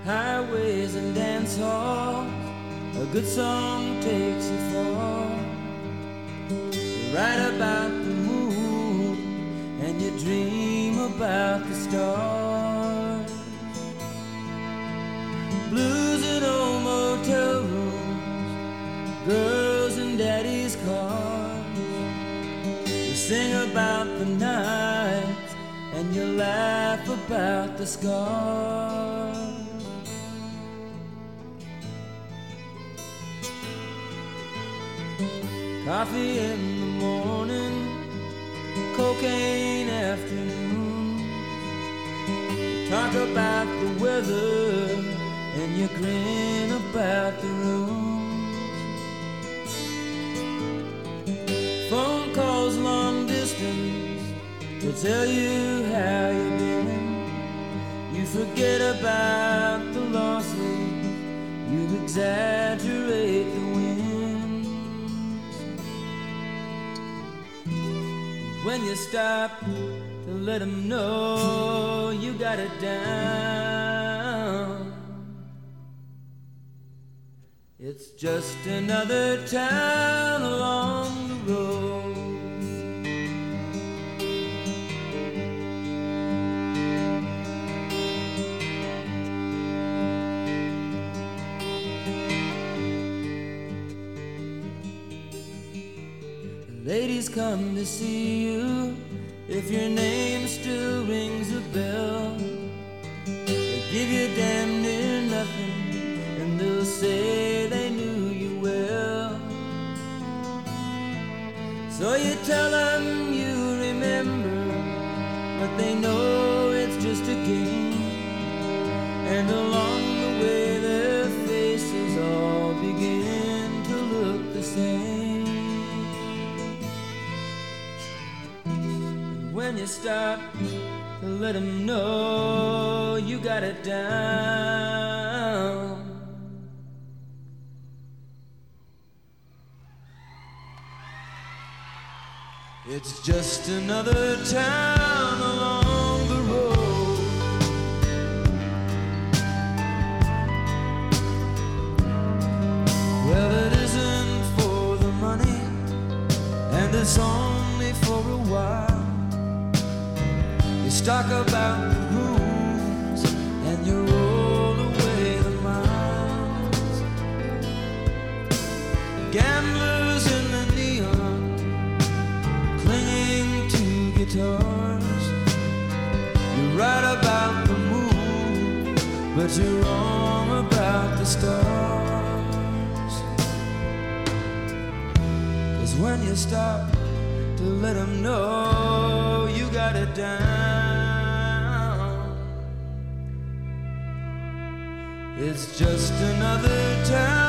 highways and dance halls, a good song takes you far. You write about the moon and you dream about the stars. Blues in old motel rooms, girls in daddy's cars. You sing about the nights and you laugh about the scars. Coffee in the morning, cocaine afternoon. You talk about the weather and you grin about the rooms. Phone calls long distance to tell you how you've been. You forget about the losses, you exaggerate the wins. When you stop to let them know you got it down, it's just another town along the road. Ladies come to see you if your name still rings a bell. They give you damn near nothing and they'll say they knew you well. So you tell them you remember, but they know it's just a game. And along the way their faces all begin to look the same. When you stop to let them know you got it down, it's just another town along the road. Well, it isn't for the money and it's only for a while. You talk about the rooms and you roll away the miles. Gamblers in the neon, clinging to guitars. You write about the moon, but you're wrong about the stars. 'Cause when you stop to let them know you got it down, it's just another town